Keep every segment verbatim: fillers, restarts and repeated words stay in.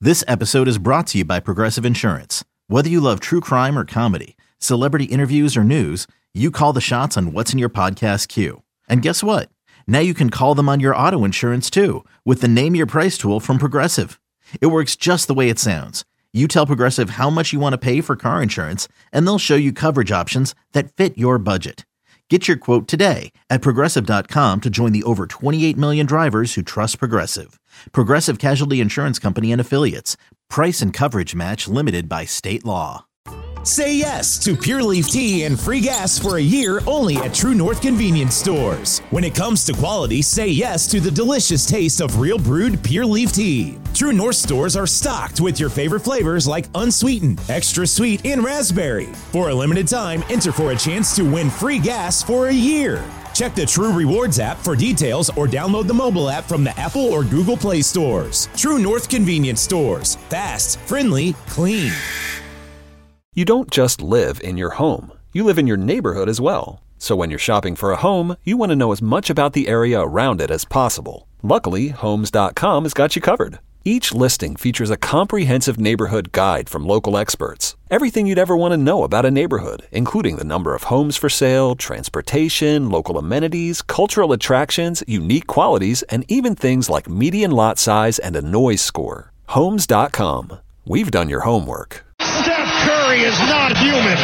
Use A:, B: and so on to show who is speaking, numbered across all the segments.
A: This episode is brought to you by Progressive Insurance. Whether you love true crime or comedy, celebrity interviews or news, you call the shots on what's in your podcast queue. And guess what? Now you can call them on your auto insurance too with the Name Your Price tool from Progressive. It works just the way it sounds. You tell Progressive how much you want to pay for car insurance, and they'll show you coverage options that fit your budget. Get your quote today at Progressive dot com to join the over twenty-eight million drivers who trust Progressive. Progressive Casualty Insurance Company and Affiliates. Price and coverage match limited by state law.
B: Say yes to Pure Leaf Tea and free gas for a year only at True North Convenience Stores. When it comes to quality, say yes to the delicious taste of real brewed Pure Leaf Tea. True North stores are stocked with your favorite flavors like unsweetened, extra sweet, and raspberry. For a limited time, enter for a chance to win free gas for a year. Check the True Rewards app for details or download the mobile app from the Apple or Google Play stores. True North Convenience Stores. Fast, friendly, clean.
C: You don't just live in your home. You live in your neighborhood as well. So when you're shopping for a home, you want to know as much about the area around it as possible. Luckily, Homes dot com has got you covered. Each listing features a comprehensive neighborhood guide from local experts. Everything you'd ever want to know about a neighborhood, including the number of homes for sale, transportation, local amenities, cultural attractions, unique qualities, and even things like median lot size and a noise score. Homes dot com. We've done your homework.
D: Steph Curry is not human.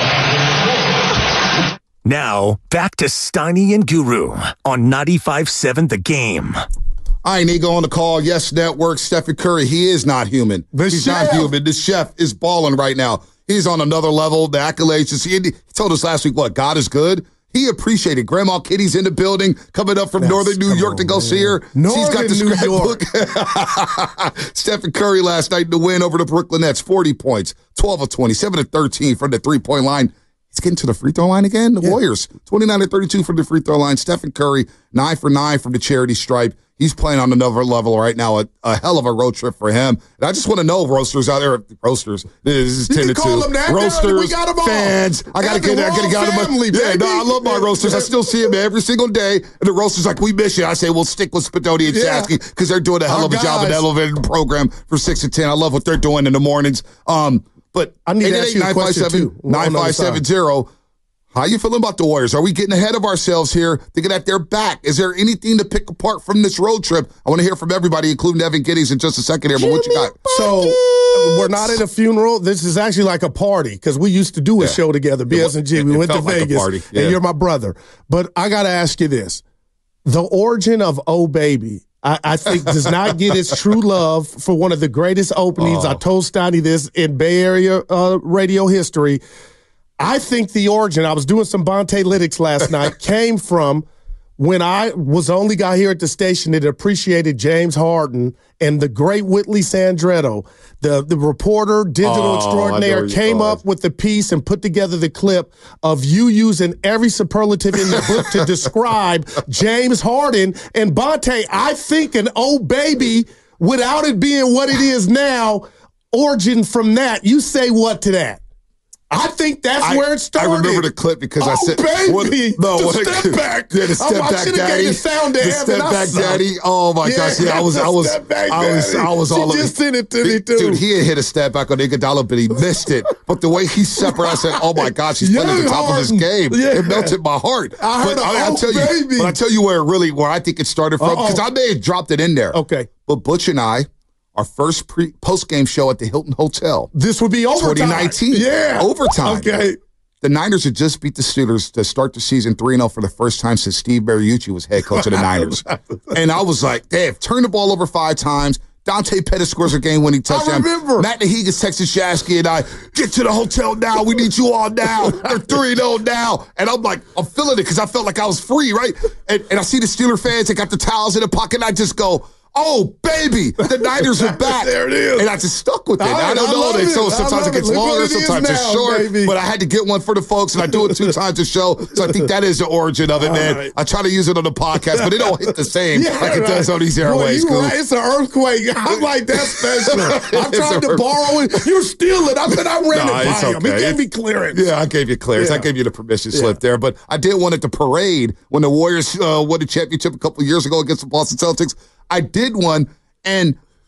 E: Now, back to Steiny and Guru on ninety-five seven The Game.
F: All right, Nigo on the call. Yes Network. Stephen Curry, he is not human.
G: The
F: He's
G: chef.
F: not human. The chef is balling right now. He's on another level. The accolades. He he told us last week, what, God is good? He appreciated Grandma Kitty's in the building, coming up from
G: That's,
F: Northern New York on, to go
G: man.
F: see her.
G: Northern
F: She's got the
G: New
F: scrapbook. Stephen Curry last night in the win over the Brooklyn Nets, forty points, twelve of twenty, seven of thirteen from the three-point line. He's getting to the free throw line again. The yeah. Warriors, twenty-nine of thirty-two from the free throw line. Stephen Curry, nine for nine from the charity stripe. He's playing on another level right now. A, a hell of a road trip for him. And I just want to know, roasters out there, roasters. This is ten to two. Roasters, we got them all. Fans. I got to get I got to get them. Yeah, no, I love my roasters. I still see them every single day. And the roasters like, we miss you. I say, well, stick with Spadoni and
G: yeah.
F: Shasky because they're doing a hell
G: Our
F: of a
G: guys.
F: job in the elevated program for six to ten. I love what they're doing in the mornings. Um, but
G: I need to ask you a question too.
F: nine five seven zero. How you feeling about the Warriors? Are we getting ahead of ourselves here, thinking that they're back? Is there anything to pick apart from this road trip? I want to hear from everybody, including Evan Giddings in just a second here, but what you got?
G: So, we're not at a funeral. This is actually like a party, because we used to do a yeah. show together, B S and G. We
F: it
G: went to
F: like
G: Vegas,
F: party. Yeah.
G: and you're my brother. But I got to ask you this. The origin of Oh Baby, I, I think, does not get its true love for one of the greatest openings. Oh. I told Steiny this in Bay Area uh, radio history. I think the origin, I was doing some Bonte Lytics last night, came from when I was the only guy here at the station that appreciated James Harden and the great Whitley Sandretto, the, the reporter, digital
F: oh,
G: extraordinaire, came up with the piece and put together the clip of you using every superlative in the book to describe James Harden. And Bonte, I think an Oh Baby, without it being what it is now, origin from that. You say what to that? I think that's
F: I,
G: where it started.
F: I remember the clip because
G: oh,
F: I said,
G: baby,
F: what, no,
G: the
F: what,
G: step back.
F: Yeah, the step
G: oh,
F: back daddy.
G: The sound to
F: the
G: Evan.
F: step back daddy. Oh my
G: yeah,
F: gosh, yeah, I was, I was, I was, I was all
G: she
F: over.
G: just sent it to me too.
F: Dude, he had hit a step back on Iguodala, but he missed it. But the way he separated, I said, oh my gosh, he's playing at the top Harden. of his game. Yeah. It melted my heart.
G: I heard
F: but
G: a,
F: I,
G: oh,
F: I'll tell
G: baby.
F: you, but I tell you where it really, where I think it started from, because I may have dropped it in there.
G: Okay,
F: but Butch and I. Our first pre post-game show at the Hilton Hotel.
G: This would be overtime.
F: twenty nineteen.
G: Yeah.
F: Overtime.
G: Okay.
F: The Niners had just beat the Steelers to start the season three and oh for the first time since Steve Mariucci was head coach of the Niners. And I was like, they've turned the ball over five times. Dante Pettis scores a game-winning touchdown.
G: I remember.
F: Matt Nahigas texted Shasky and I, get to the hotel now. We need you all now. They're three and oh now. And I'm like, I'm feeling it because I felt like I was free, right? And, and I see the Steeler fans. They got the towels in the pocket. And I just go, oh, baby, the Niners are back.
G: There it is.
F: And I just stuck with it. I, I don't
G: I
F: know. They, so
G: it.
F: sometimes it gets
G: it.
F: longer,
G: it
F: sometimes
G: now,
F: it's short.
G: baby.
F: But I had to get one for the folks, and I do it two times a show. So I think that is the origin of it, man. Right. I try to use it on the podcast, but it don't hit the same yeah, like it right. does on these airways.
G: Boy, right. It's an earthquake. I'm like, that's special. I tried to borrow it. You steal it. I said I ran
F: no,
G: it by
F: okay.
G: him. He gave me clearance.
F: Yeah, I gave you clearance. Yeah. I gave you the permission slip yeah. there. But I did one at the parade when the Warriors uh, won the championship a couple of years ago against the Boston Celtics. I did one, and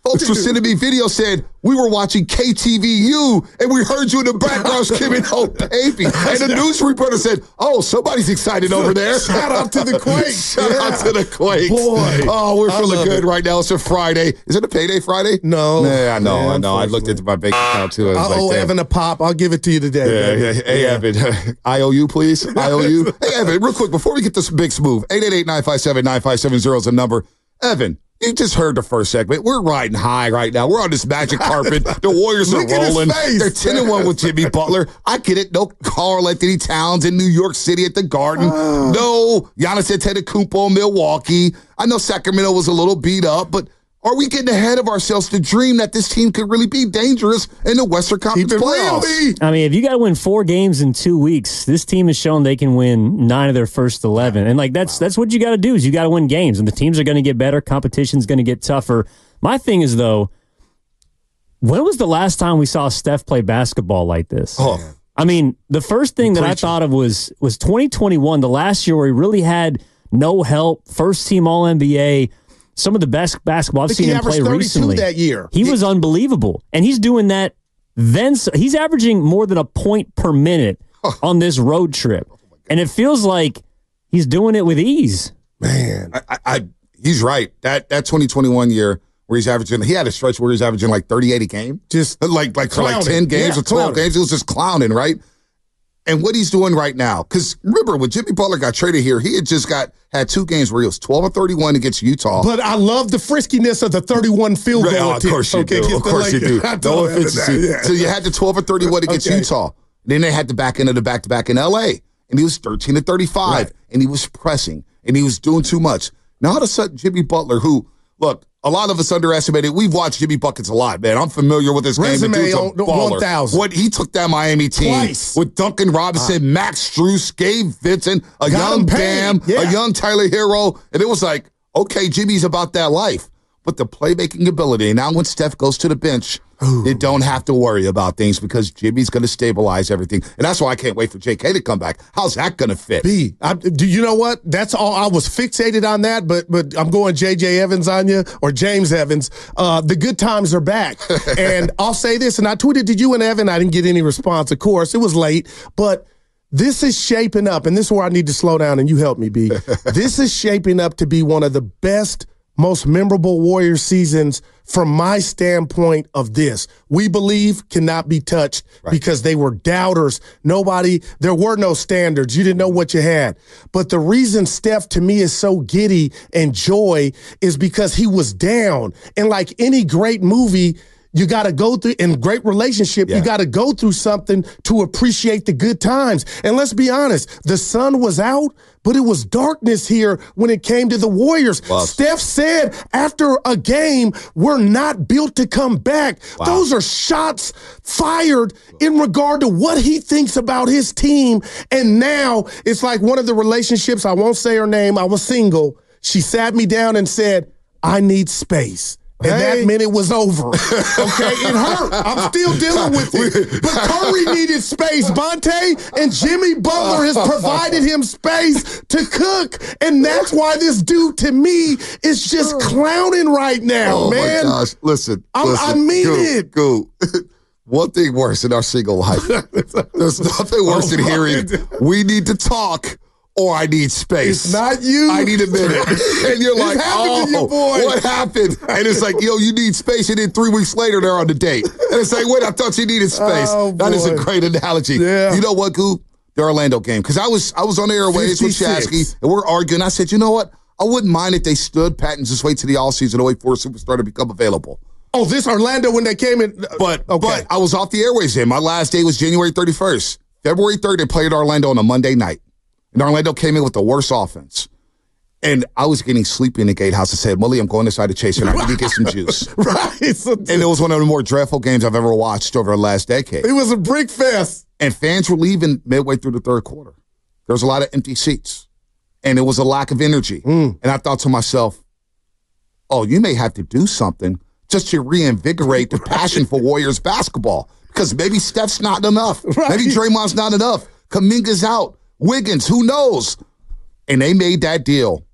F: Folks were sending me video saying, we were watching K T V U and we heard you in the background screaming, oh, baby. And the news reporter said, oh, somebody's excited over there.
G: Shout out to the Quake.
F: Shout
G: yeah.
F: out to the Quake.
G: Boy.
F: Oh, we're feeling good
G: it.
F: right now. It's a Friday. Is it a payday Friday?
G: No.
F: Yeah, I know.
G: Yeah,
F: I know. I looked into my bank account, too. I was
G: I owe
F: like,
G: Evan a pop. I'll give it to you today.
F: Yeah, yeah. Hey, yeah. Evan, I O U, please. I O U. Hey, Evan, real quick, before we get this big smooth, eight eight eight, nine five seven, nine five seven zero is the number. Evan, you just heard the first segment. We're riding high right now. We're on this magic carpet. The Warriors are rolling. They're ten and one with Jimmy Butler. I get it. No Karl Anthony Towns in New York City at the Garden. Oh. No Giannis Antetokounmpo in Milwaukee. I know Sacramento was a little beat up, but are we getting ahead of ourselves to dream that this team could really be dangerous in the Western Conference playoffs?
H: I mean, if you got to win four games in two weeks, this team has shown they can win nine of their first eleven. And, like, that's wow. that's what you got to do is you got to win games. And the teams are going to get better. Competition's going to get tougher. My thing is, though, when was the last time we saw Steph play basketball like this?
F: Oh.
H: I mean, the first thing that I thought of was was twenty twenty-one, the last year where he really had no help, first team All N B A. Some of the best basketball I've seen him play recently.
G: That year.
H: He, he was unbelievable. And he's doing that then. So he's averaging more than a point per minute oh. on this road trip. Oh and it feels like he's doing it with ease.
F: Man, I, I, he's right. That that twenty twenty-one year where he's averaging, he had a stretch where he's averaging like thirty-eight a game.
G: Just
F: like like for like ten games
G: yeah,
F: or twelve
G: clowning.
F: games. It was just clowning, right? And what he's doing right now, because remember, when Jimmy Butler got traded here, he had just got had two games where he was twelve or thirty-one against Utah.
G: But I love the friskiness of the thirty-one field goal.
F: Oh, of course you
G: okay,
F: do. Of course you do. No efficiency. Yeah. So you had the twelve or thirty-one against okay. Utah. Then they had the back end of the back-to-back in L A. And he was thirteen to thirty-five. Right. And he was pressing. And he was doing too much. Now all of a sudden, Jimmy Butler, who, look, a lot of us underestimated. We've watched Jimmy Buckets a lot, man. I'm familiar with this
G: Resume
F: game.
G: On one thousand.
F: What he took that Miami team
G: Twice.
F: with Duncan Robinson, uh, Max Strus, Gabe Vincent, a
G: Got
F: young Bam,
G: yeah.
F: a young Tyler Hero, and it was like, okay, Jimmy's about that life. But the playmaking ability, and now when Steph goes to the bench, Ooh. They don't have to worry about things because Jimmy's going to stabilize everything. And that's why I can't wait for J K to come back. How's that going to fit?
G: B, I, do you know what? That's all. I was fixated on that, but but I'm going J J Evans on you or James Evans. Uh, the good times are back. And I'll say this, and I tweeted to you and Evan. I didn't get any response, of course. It was late, but this is shaping up, and this is where I need to slow down, and you help me, B. This is shaping up to be one of the best, most memorable Warriors seasons from my standpoint of this. We believe cannot be touched right. because they were doubters. Nobody, there were no standards. You didn't know what you had. But the reason Steph to me is so giddy and joy is because he was down. And like any great movie, you got to go through, in great relationship, yeah. you got to go through something to appreciate the good times. And let's be honest, the sun was out, but it was darkness here when it came to the Warriors. Wow. Steph said after a game, we're not built to come back. Wow. Those are shots fired in regard to what he thinks about his team. And now it's like one of the relationships, I won't say her name, I was single. She sat me down and said, I need space. And hey. that meant it was over. Okay, it hurt. I'm still dealing with it. But Curry needed space. Bonte and Jimmy Butler has provided him space to cook. And that's why this dude, to me, is just clowning right now,
F: oh
G: man.
F: Oh, my gosh. Listen,
G: I'm,
F: listen.
G: I mean
F: go,
G: it.
F: Go. One thing worse in our single life. There's nothing worse oh, than hearing, we need to talk. Or I need space.
G: It's not you.
F: I need a minute. And you're like, oh, you, what happened? And it's like, yo, you need space. And then three weeks later, they're on the date. And it's like, wait, I thought you needed space. Oh, that is a great analogy.
G: Yeah.
F: You know what, Goo? The Orlando game. Because I was I was on the airwaves with Shasky, and we're arguing. I said, you know what? I wouldn't mind if they stood pat and just wait to the offseason to wait for a superstar to become available.
G: Oh, this Orlando when they came in?
F: But,
G: okay.
F: but I was off the airwaves then. My last day was January thirty-first. February third, they played Orlando on a Monday night. And Orlando came in with the worst offense. And I was getting sleepy in the gatehouse. I said, Mully, I'm going inside the Chaser, and I need to get some juice.
G: Right.
F: And it was one of the more dreadful games I've ever watched over the last decade.
G: It was a brick fest.
F: And fans were leaving midway through the third quarter. There was a lot of empty seats. And it was a lack of energy. Mm. And I thought to myself, oh, you may have to do something just to reinvigorate the passion for Warriors basketball. Because maybe Steph's not enough. Right. Maybe Draymond's not enough. Kuminga's out. Wiggins, who knows? And they made that deal.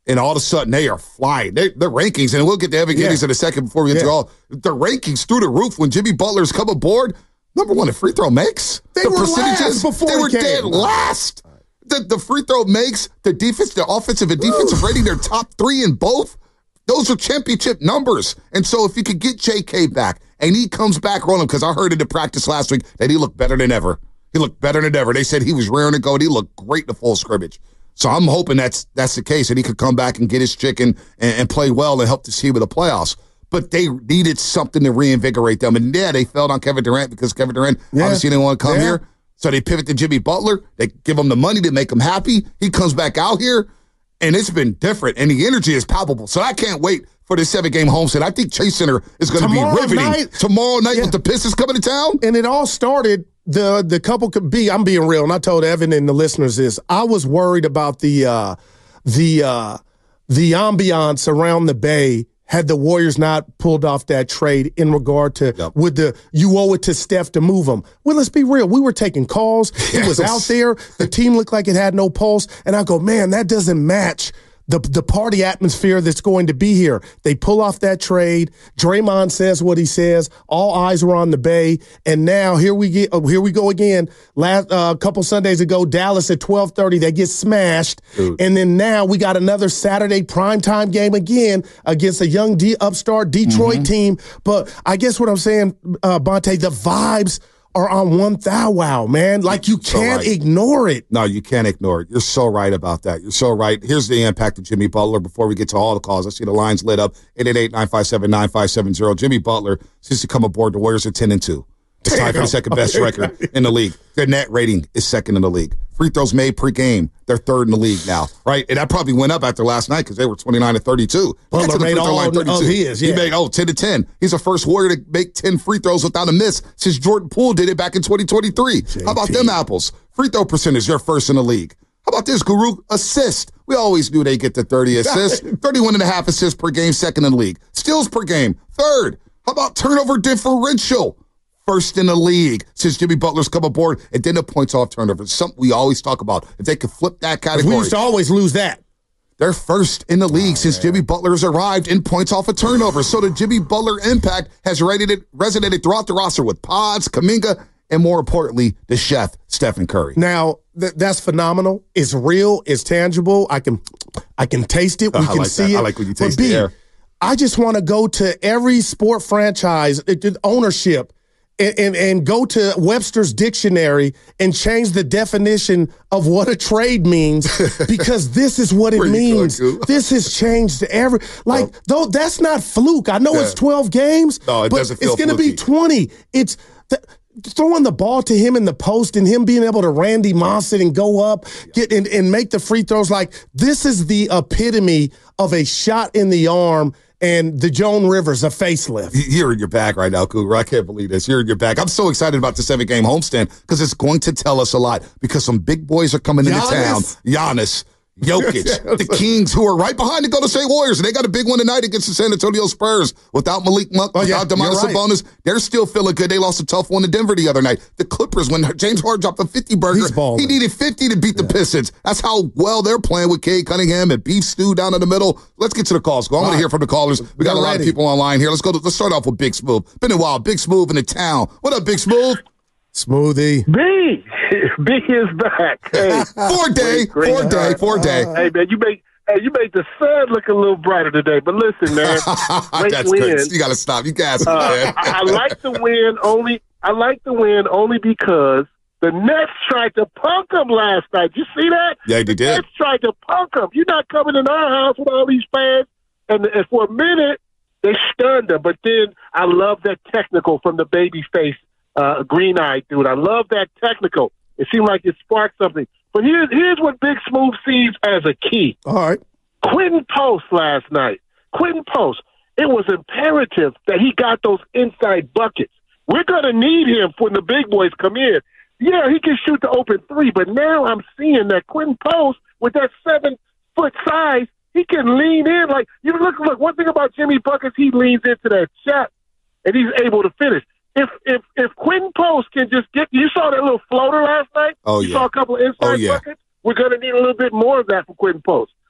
F: And all of a sudden, they are flying. They, their rankings, and we'll get to Evan
G: Yeah.
F: Giddings in a second before we get
G: Yeah.
F: to all. The rankings through the roof when Jimmy Butler's come aboard. Number one in free throw makes.
G: They
F: the
G: were
F: percentages,
G: last before
F: they
G: he
F: were
G: came.
F: dead last. The, the free throw makes, the defense, the offensive and defensive rating, they're top three in both. Those are championship numbers. And so if you could get J K back, and he comes back rolling, because I heard in the practice last week that he looked better than ever. He looked better than ever. They said he was raring to go, and he looked great in the full scrimmage. So I'm hoping that's that's the case, and he could come back and get his chicken and, and play well and help the team with the playoffs. But they needed something to reinvigorate them. And yeah, they failed on Kevin Durant because Kevin Durant
G: Yeah.
F: obviously didn't want to come
G: Yeah.
F: here. So they pivot to Jimmy Butler. They give him the money to make him happy. He comes back out here, and it's been different, and the energy is palpable. So I can't wait for this seven-game homestand. I think Chase Center is going to be
G: Tomorrow
F: riveting.
G: night-
F: Tomorrow night
G: Yeah.
F: with the Pistons coming to town.
G: And it all started, the the couple could be, I'm being real, and I told Evan and the listeners this, I was worried about the uh, the uh, the ambiance around the Bay had the Warriors not pulled off that trade in regard to
F: Yep.
G: with the you owe it to Steph to move him. Well, let's be real. We were taking calls. He was
F: Yes.
G: out there. The team looked like it had no pulse. And I go, man, that doesn't match the the party atmosphere that's going to be here. They pull off that trade. Draymond says what he says. All eyes were on the Bay, and now here we get uh, here we go again. Last uh, couple Sundays ago, Dallas at twelve thirty, they get smashed,
F: Dude.
G: and then now we got another Saturday primetime game again against a young D- upstart Detroit
F: Mm-hmm.
G: team. But I guess what I'm saying, uh, Bonte, the vibes are on one thou wow, man. Like you
F: So
G: can't
F: right.
G: ignore it.
F: No, you can't ignore it. You're so right about that. You're so right. Here's the impact of Jimmy Butler before we get to all the calls. I see the lines lit up. eight eight eight, nine five seven, nine five seven zero. Jimmy Butler, since he come aboard, the Warriors are ten and two. It's tied for the second best record in the league. Their net rating is second in the league. Free throws made per game, they're third in the league now, right? And that probably went up after last night because they were twenty-nine to thirty-two. He got
G: Butler
F: to the
G: made
F: free throw
G: all
F: line
G: of
F: thirty-two.
G: his, yeah.
F: He made, oh, ten to ten. He's the first Warrior to make ten free throws without a miss since Jordan Poole did it back in twenty twenty-three. How about them apples? Free throw percentage, they're first in the league. How about this, Guru? Assist. We always knew they get to thirty assists. thirty-one and a half assists per game, second in the league. Steals per game, third. How about turnover differential? First in the league since Jimmy Butler's come aboard, and then the points off turnovers. Something we always talk about. If they could flip that
G: We
F: category,
G: used to always lose that.
F: they're first in the league since Jimmy Butler's arrived in points off a turnover. So the Jimmy Butler impact has resonated, resonated throughout the roster with Pods, Kuminga, and more importantly, the chef, Stephen Curry.
G: Now th- that's phenomenal. It's real. It's tangible. I can, I can taste it. We
F: I
G: can
F: like
G: see
F: that.
G: it.
F: I like when you
G: But
F: taste
G: B,
F: the air.
G: I just want to go to every sport franchise, it, it- ownership, and, and and go to Webster's dictionary and change the definition of what a trade means because this is what it
F: Where you going,
G: means.
F: Goo?
G: This has changed every like
F: Well,
G: though that's not fluke. I know
F: Yeah.
G: it's twelve games,
F: No, it
G: but
F: doesn't feel
G: it's going to be
F: fluky.
G: twenty. It's th- throwing the ball to him in the post and him being able to Randy Moss it and go up, get and, and make the free throws. Like this is the epitome of a shot in the arm and the Joan Rivers, a facelift.
F: You're in your bag right now, Cougar. I can't believe this. You're in your bag. I'm so excited about the seven-game homestand because it's going to tell us a lot because some big boys are coming into town.
G: Giannis.
F: Giannis, Jokic, the Kings, who are right behind the Golden State Warriors, and they got a big one tonight against the San Antonio Spurs. Without Malik Monk,
G: Oh, yeah,
F: without Domantas
G: you're right.
F: Sabonis, they're still feeling good. They lost a tough one to Denver the other night. The Clippers, when James Harden dropped a fifty burger,
G: He's balling.
F: he needed fifty to beat the Pistons. That's how well they're playing with Cade Cunningham and Beef Stew down in the middle. Let's get to the calls. Go. I want to
G: right.
F: hear from the callers. We got
G: We're
F: a lot
G: ready.
F: of people online here. Let's go. To, let's start off with Big Smooth. Been a while. Big Smooth in the town. What up, Big Smooth?
G: Smoothie.
I: B, B is back. Hey,
F: Four day,
I: great, great.
F: four day, four day.
I: hey man, you make hey you make the sun look a little brighter today. But listen, man, great
F: That's
I: win.
F: good. You got to stop. You gas me,
I: Uh,
F: man.
I: I, I like the win only. I like the win only because the Nets tried to punk them last night. You see that?
F: Yeah, they
I: The
F: did.
I: Nets tried to punk them. You're not coming in our house with all these fans. And, and for a minute, they stunned them. But then I love that technical from the baby face, uh, green-eyed dude. I love that technical. It seemed like it sparked something. But here's, here's what Big Smooth sees as a key.
G: All right.
I: Quentin Post last night. Quentin Post. It was imperative that he got those inside buckets. We're going to need him when the big boys come in. Yeah, he can shoot the open three, but now I'm seeing that Quentin Post, with that seven-foot size, he can lean in. Like, you look, look, one thing about Jimmy Buckets, he leans into that shot, and he's able to finish. If if if Quentin Post can just get – you saw that little floater last night?
F: Oh,
I: you
F: yeah.
I: saw a couple of inside
F: Oh, yeah.
I: buckets? We're going to need a little bit more of that from Quentin Post.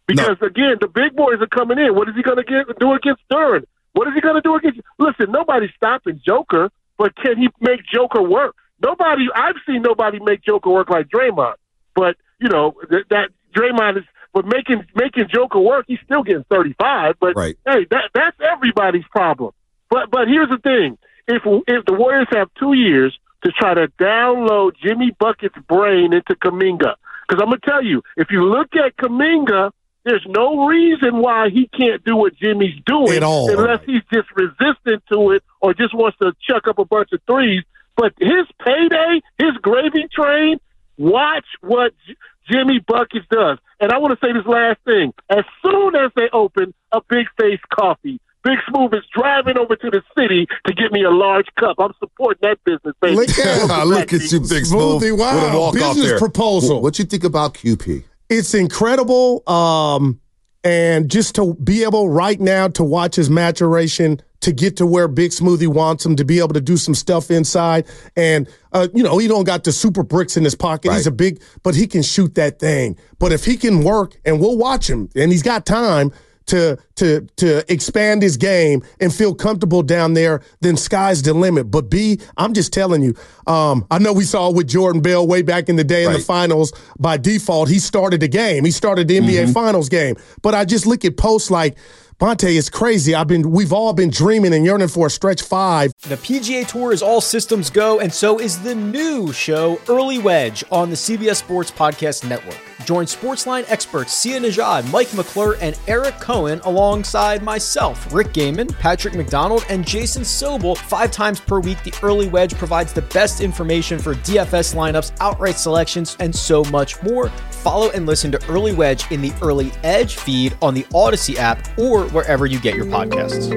I: Because, no. again, the big boys are coming in. What is he going to do against Duren? What is he going to do against – listen, nobody's stopping Joker, but can he make Joker work? Nobody – I've seen nobody make Joker work like Draymond. But, you know, that, that Draymond is – but making making Joker work, he's still getting thirty-five. But,
F: right.
I: hey, that that's everybody's problem. But but here's the thing. If if the Warriors have two years to try to download Jimmy Bucket's brain into Kuminga, because I'm going to tell you, if you look at Kuminga, there's no reason why he can't do what Jimmy's doing
G: at all,
I: unless he's just resistant to it or just wants to chuck up a bunch of threes. But his payday, his gravy train, watch what J- Jimmy Buckets does. And I want to say this last thing. As soon as they open a Big Face Coffee, Big Smooth is driving over to the city to get me a large cup. I'm supporting that business, baby.
F: Look at, look at you, Big Smooth.
G: Smoothie, wow. Business proposal.
F: What you think about Q P?
G: It's incredible. Um, and just to be able right now to watch his maturation, to get to where Big Smoothie wants him, to be able to do some stuff inside. And, uh, you know, he don't got the super bricks in his pocket. Right. He's a big, but he can shoot that thing. But if he can work, and we'll watch him, and he's got time to to to expand his game and feel comfortable down there, then sky's the limit. But B, I'm just telling you, um, I know we saw with Jordan Bell way back in the day in right. the finals, by default, he started the game. He started the N B A mm-hmm. Finals game. But I just look at posts like, Bonte, it's crazy. I've been, we've all been dreaming and yearning for a stretch five.
J: The P G A Tour is all systems go, and so is the new show, Early Wedge, on the C B S Sports Podcast Network. Join Sportsline experts Sia Nejad, Mike McClure, and Eric Cohen alongside myself, Rick Gaiman, Patrick McDonald, and Jason Sobel. Five times per week, the Early Wedge provides the best information for D F S lineups, outright selections, and so much more. Follow and listen to Early Wedge in the Early Edge feed on the Odyssey app or wherever you get your podcasts.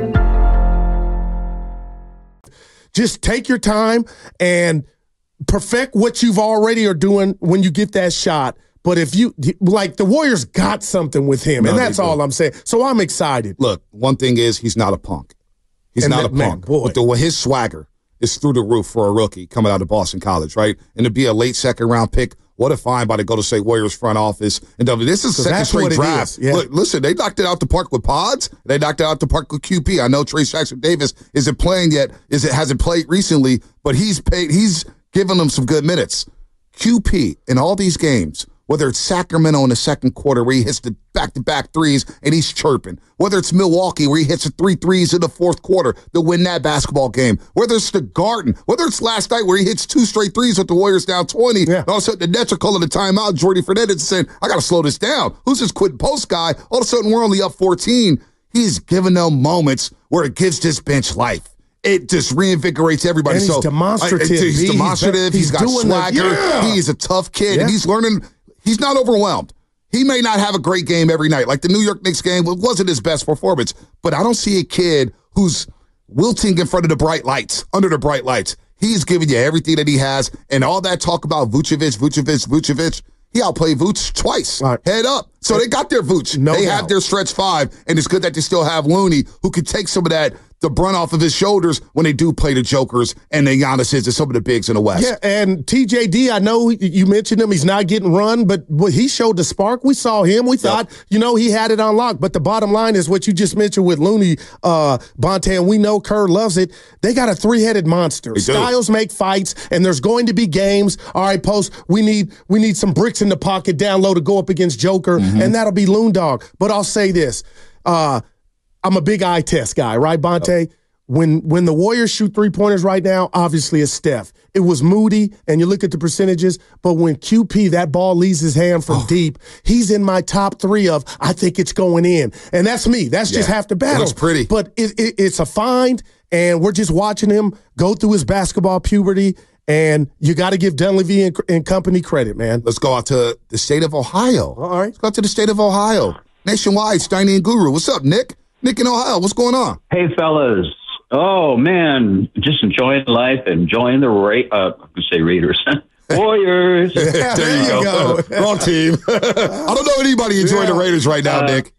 G: Just take your time and perfect what you've already are doing when you get that shot. But if you, like, the Warriors got something with him, no, and that's all I'm saying. So I'm excited.
F: Look, one thing is he's not a punk. He's and not that, a punk. Man, with the, his swagger is through the roof for a rookie coming out of Boston College, right? And to be a late second round pick, what a find by the Golden State Warriors front office. And this is so second straight draft. Yeah. Look, listen, they knocked it out the park with Pods. They knocked it out the park with Q P. I know Trey Jackson Davis isn't playing yet, is it hasn't played recently, but he's paid. He's given them some good minutes. Q P in all these games, whether it's Sacramento in the second quarter where he hits the back-to-back threes and he's chirping, whether it's Milwaukee where he hits the three threes in the fourth quarter to win that basketball game, whether it's the Garden, whether it's last night where he hits two straight threes with the Warriors down twenty, yeah. and all of a sudden the Nets are calling the timeout, Jordy Fernandez is saying, I got to slow this down. Who's this quitting post guy? All of a sudden we're only up fourteen. He's giving them moments where it gives this bench life. It just reinvigorates everybody.
G: And he's
F: so
G: demonstrative.
F: I, he's demonstrative. he's, he's got swagger. Yeah. He's a tough kid, yeah. and he's learning. He's not overwhelmed. He may not have a great game every night. Like the New York Knicks game wasn't his best performance, but I don't see a kid who's wilting in front of the bright lights, under the bright lights. He's giving you everything that he has, and all that talk about Vucevic, Vucevic, Vucevic, he outplayed Vooch twice, right. head up. So they got their Vooch. No they doubt. have their stretch five, and it's good that they still have Looney, who could take some of that, the brunt off of his shoulders when they do play the Jokers and the Giannis's and some of the bigs in the West.
G: Yeah, and T J D, I know you mentioned him. He's not getting run, but he showed the spark. We saw him. We thought, yep. you know, he had it unlocked. But the bottom line is what you just mentioned with Looney, uh, Bonte, and we know Kerr loves it. They got a three-headed monster. Styles make fights, and there's going to be games. All right, Post, we need we need some bricks in the pocket down low to go up against Joker, mm-hmm. and that'll be Loon Dog. But I'll say this. Uh, I'm a big eye test guy, right, Bonte? Oh. When when the Warriors shoot three-pointers right now, obviously it's Steph. It was Moody, and you look at the percentages, but when Q P, that ball leaves his hand from oh. deep, he's in my top three of, I think it's going in. And that's me. That's yeah. just half the battle.
F: That's pretty.
G: But it, it, it's a find, and we're just watching him go through his basketball puberty, and you got to give Dunleavy and, and company credit, man.
F: Let's go out to the state of Ohio.
G: All right.
F: Let's go out to the state of Ohio. Nationwide, Steiny and Guru. What's up, Nick? Nick in Ohio, what's going on?
K: Hey, fellas. Oh, man, just enjoying life, enjoying the, Ra- uh, I'm going to say Raiders. Warriors.
F: Yeah, there you go. go. Wrong team. I don't know anybody enjoying yeah. the Raiders right now, uh, Nick.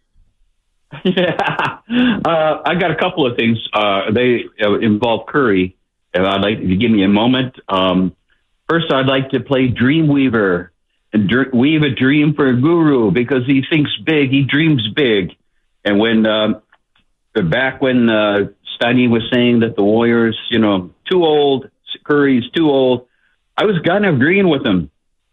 K: Yeah. Uh, I got a couple of things. Uh, they uh, involve Curry. I'd like if you give me a moment. Um, first, I'd like to play Dreamweaver dr- weave a dream for Guru because he thinks big, he dreams big. And when uh, back when uh, Steiny was saying that the Warriors, you know, too old, Curry's too old, I was kind of agreeing with him.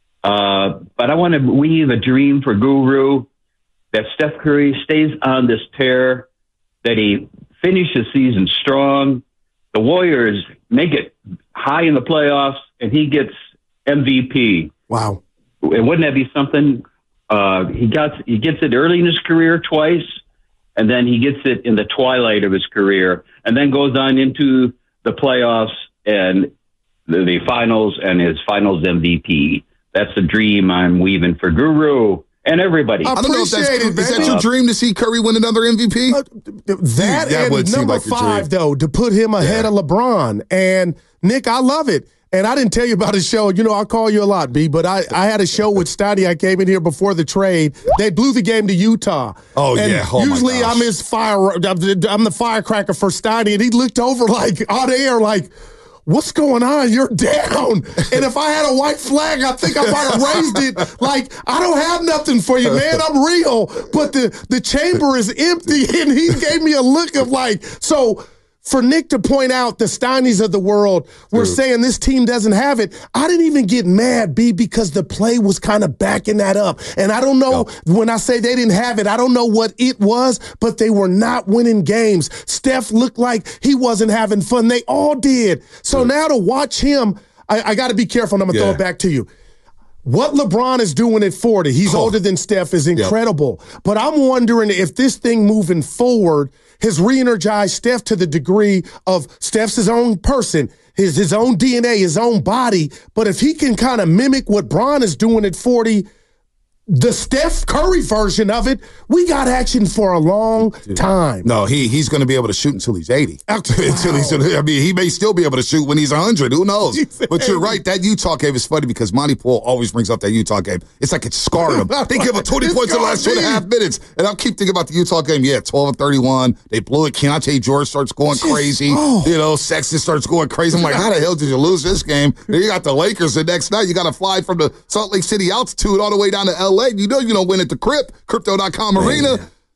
K: Uh, but I want to weave a dream for Guru that Steph Curry stays on this tear, that he finishes the season strong, the Warriors make it high in the playoffs, and he gets M V P.
G: Wow.
K: And wouldn't that be something? Uh, he got he gets it early in his career twice, and then he gets it in the twilight of his career, and then goes on into the playoffs and the, the finals and his finals M V P. That's the dream I'm weaving for Guru and everybody.
F: I don't know if that's
G: Appreciate it,
F: is that
G: baby.
F: your dream to see Curry win another M V P?
G: Uh, that
F: That
G: and
F: would seem
G: number
F: like your
G: five,
F: dream.
G: though, to put him ahead of LeBron. And, Nick, I love it. And I didn't tell you about his show. You know, I call you a lot, B, but I, I had a show with Steiny. I came in here before the trade. They blew the game to Utah.
F: Oh,
G: and
F: yeah. Oh, my
G: usually
F: gosh.
G: I'm his fire. I'm the firecracker for Steiny. And he looked over like on air like, what's going on? You're down. And if I had a white flag, I think I might have raised it. Like, I don't have nothing for you, man. I'm real. But the, the chamber is empty. And he gave me a look of like, so for Nick to point out the Steinis of the world were
F: Dude.
G: saying this team doesn't have it, I didn't even get mad, B, because the play was kind of backing that up. And I don't know, no. when I say they didn't have it, I don't know what it was, but they were not winning games. Steph looked like he wasn't having fun. They all did. So Dude. now to watch him, I, I got to be careful, and I'm going to yeah. throw it back to you. What LeBron is doing at forty, he's oh. older than Steph, is incredible. Yep. But I'm wondering if this thing moving forward has re-energized Steph to the degree of Steph's his own person, his, his own D N A, his own body. But if he can kind of mimic what Bron is doing at forty, the Steph Curry version of it, we got action for a long Dude. time.
F: No, he he's going to be able to shoot until he's eighty.
G: Wow.
F: until he's, I mean, he may still be able to shoot when he's one hundred. Who knows? But you're right. That Utah game is funny because Monty Poole always brings up that Utah game. It's like it scarred him. They give him twenty points in the last two and a half minutes. And I'll keep thinking about the Utah game. Yeah, twelve and thirty-one. They blew it. Keontae George starts going Just, crazy. Oh. You know, Sexton starts going crazy. I'm like, how the hell did you lose this game? And you got the Lakers the next night. You got to fly from the Salt Lake City altitude all the way down to L A. You know you don't win at the Crypt, Crypto dot com arena.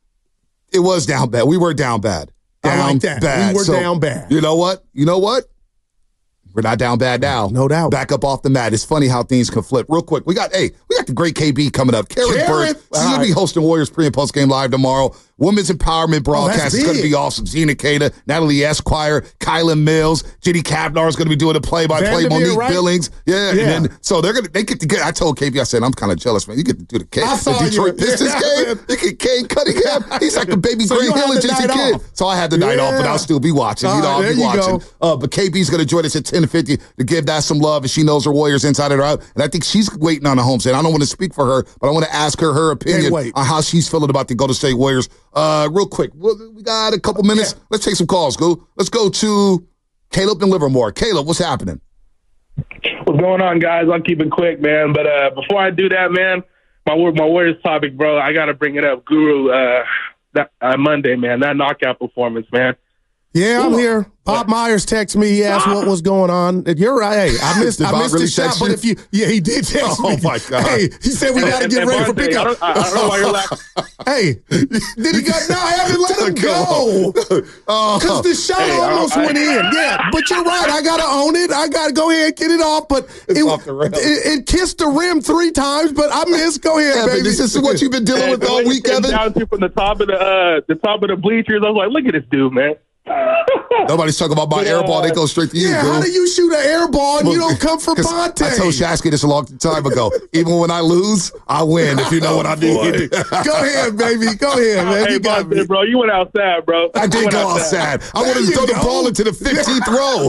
F: It was down bad. We were down bad. Down
G: I like that.
F: bad.
G: We were
F: so,
G: down bad.
F: You know what? You know what? We're not down bad now.
G: No doubt.
F: Back up off the mat. It's funny how things can flip. Real quick, we got, hey, we got the great K B coming up. Karen, Karen. Burke. She's going to be hosting Warriors pre- and post game live tomorrow. Women's Empowerment broadcast
G: oh,
F: is going to be awesome. Zena Cada, Natalie Esquire, Kylan Mills, Jenny Kavnar is going to be doing the play-by-play. Monique
G: right?
F: Billings. Yeah.
G: yeah.
F: And then, so they're going to, they get to get, I told K B, I said, I'm kind of jealous, man. You get to do the, K, the Detroit you. Pistons yeah, game. You get Kane Cunningham. He's like a baby so Grant Hill as a kid. Off. So I had the night yeah. off, but I'll still be watching.
G: All
F: you know,
G: right,
F: I'll be watching. Uh, but K B's going to join us at ten fifty to give that some love, and she knows her Warriors inside and out. And I think she's waiting on a home set. I don't want to speak for her, but I want to ask her her opinion on how she's feeling about the Golden State Warriors. Uh, real quick, we got a couple minutes. Yeah. Let's take some calls, go. Let's go to Caleb in Livermore. Caleb, what's happening?
L: What's going on, guys? I'll keep it quick, man. But uh, before I do that, man, my my Warriors topic, bro, I got to bring it up. Guru, uh, that uh, Monday, man, that knockout performance, man.
G: Yeah, I'm here. Bob Myers texted me. He asked what was going on. You're right. Hey, I missed, I missed
F: really
G: the shot, but if you, yeah, he did text
F: oh
G: me.
F: Oh, my God.
G: Hey, he said we got to get
L: and,
G: ready
L: and
G: for pickup.
L: I don't, I don't know why you're laughing.
G: Hey, did he go? No, I haven't let him go. Because the shot
L: hey,
G: almost
L: I,
G: went in. Yeah, but you're right. I got to own it. I got to go ahead and get it off. But
F: it's
G: it,
F: off the rim.
G: It, it kissed the rim three times, but I missed. Go ahead,
F: Evan,
G: baby.
F: This is what you've been dealing
L: hey,
F: with all week, Evan.
L: Down to from the top of the uh, the top of the bleachers, I was like, look at this dude, man.
F: Nobody's talking about my
L: but,
F: air ball.
L: Uh,
F: They go straight to you,
G: Yeah,
F: dude.
G: how do you shoot an air ball and well, you don't come for Ponte?
F: I told Shasky this a long time ago. Even when I lose, I win, if you know what I mean.
G: Go ahead, baby. Go ahead, man.
L: Hey,
G: you got
L: me. Bro, you went outside, bro.
F: I did go
L: outside.
F: outside. I wanted to throw go. the ball into the fifteenth row.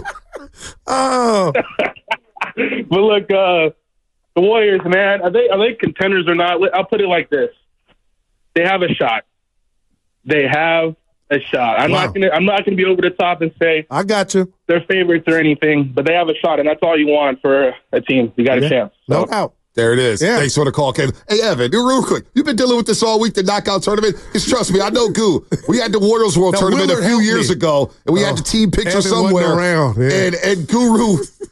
G: Oh.
L: But look, uh, the Warriors, man, are they are they contenders or not? I'll put it like this: they have a shot. They have a shot. I'm wow. not gonna. I'm not gonna be over the top and say
G: I got you.
L: They're favorites or anything, but they have a shot, and that's all you want for a team. You got
G: yeah.
L: a chance.
G: So. No doubt.
F: There it is.
G: Yeah.
F: Thanks for the call, Kevin. Hey, Evan, real quick. You've been dealing with this all week, the knockout tournament. Because trust me, I know Goo. We had the Warriors World
G: now,
F: Tournament
G: Willard
F: a few years
G: me.
F: ago, and we oh, had the team picture
G: Evan
F: somewhere.
G: around. Yeah.
F: And, and Guru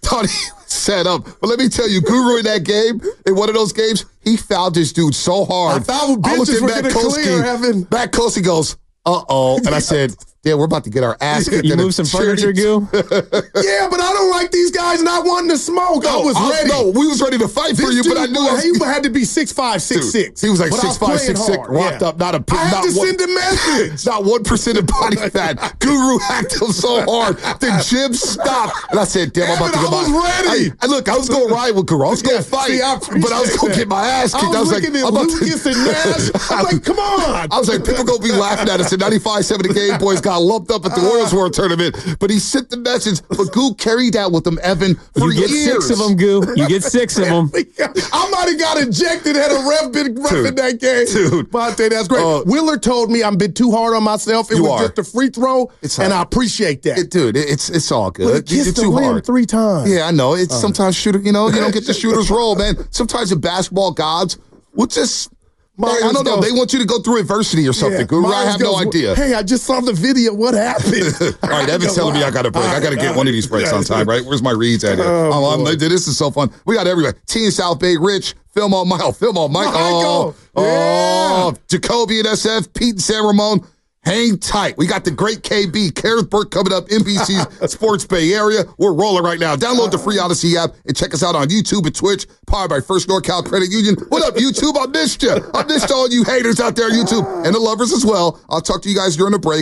F: thought he was set up. But let me tell you, Guru in that game, in one of those games, he fouled this dude so hard.
G: I thought
F: I looked
G: bitches
F: at
G: were
F: Matt
G: going to clear, Evan.
F: Matt Kosky goes, uh-oh. And I said, yeah, we're about to get our ass kicked.
H: You moved some furniture, Goo?
G: Yeah, but I don't like these guys not wanting to smoke.
F: No,
G: I was
F: I,
G: ready.
F: No, we was ready to fight
G: this
F: for you,
G: dude,
F: but I knew
G: boy,
F: I was,
G: he had to be six five, six six.
F: He was like
G: but
F: six five, six six, rocked
G: yeah.
F: up, not a
G: I had
F: not
G: to
F: one,
G: send a message.
F: Not one percent of body fat. Guru hacked him so hard. The gym stopped. And I said, damn, I'm about to get
G: I
F: my
G: was ready.
F: I, I, look, I was going to ride with Guru. I was going to
G: Yeah,
F: fight.
G: see, I
F: but I was going to
G: that.
F: get my ass kicked.
G: I was,
F: I was
G: looking
F: like,
G: at
F: I'm about
G: Lucas
F: to,
G: and Nash. I'm like, come on.
F: I was like, people going to be laughing at us. The ninety-five seven the Game Boys got lumped up at the Warriors World Tournament. But he sent the message. But Goo carried that with him, Evan, for
H: you get
F: years.
H: six of them, Goo. You get six of them.
G: I might have got ejected had a ref been ref in that game.
F: Dude.
G: Monte, that's great.
F: Uh,
G: Willard told me I'm been too hard on myself. It
F: You
G: was
F: are.
G: just a free throw,
F: It's
G: and
F: all right.
G: I appreciate that.
F: It, dude, it, it's it's all good.
G: But he
F: You're
G: kissed the
F: too
G: rim
F: hard.
G: three times.
F: Yeah, I know. It's sometimes shooter. You know, you don't get the shooter's role, man. Sometimes the basketball gods will just.
G: Myers
F: I don't know.
G: goes-
F: They want you to go through adversity or something,
G: Yeah,
F: Guru. I
G: Myers
F: have no
G: goes,
F: idea.
G: Hey, I just saw the video. What happened?
F: All right, Evan's telling me I got a break. I got to get one of these breaks on time, right? Where's my reads at here?
G: Oh,
F: Oh, I'm,
G: boy.
F: this is so fun. We got everywhere. Team South Bay, Rich, Film on Michael, Film on Mike.
G: Michael,
F: Oh,
G: yeah.
F: oh, Jacoby and S F, Pete and San Ramon. Hang tight. We got the great K B, Carisburg coming up, N B C's Sports Bay Area. We're rolling right now. Download the free Odyssey app and check us out on YouTube and Twitch, powered by First NorCal Credit Union. What up, YouTube? I missed you. I missed all you haters out there on YouTube and the lovers as well. I'll talk to you guys during the break.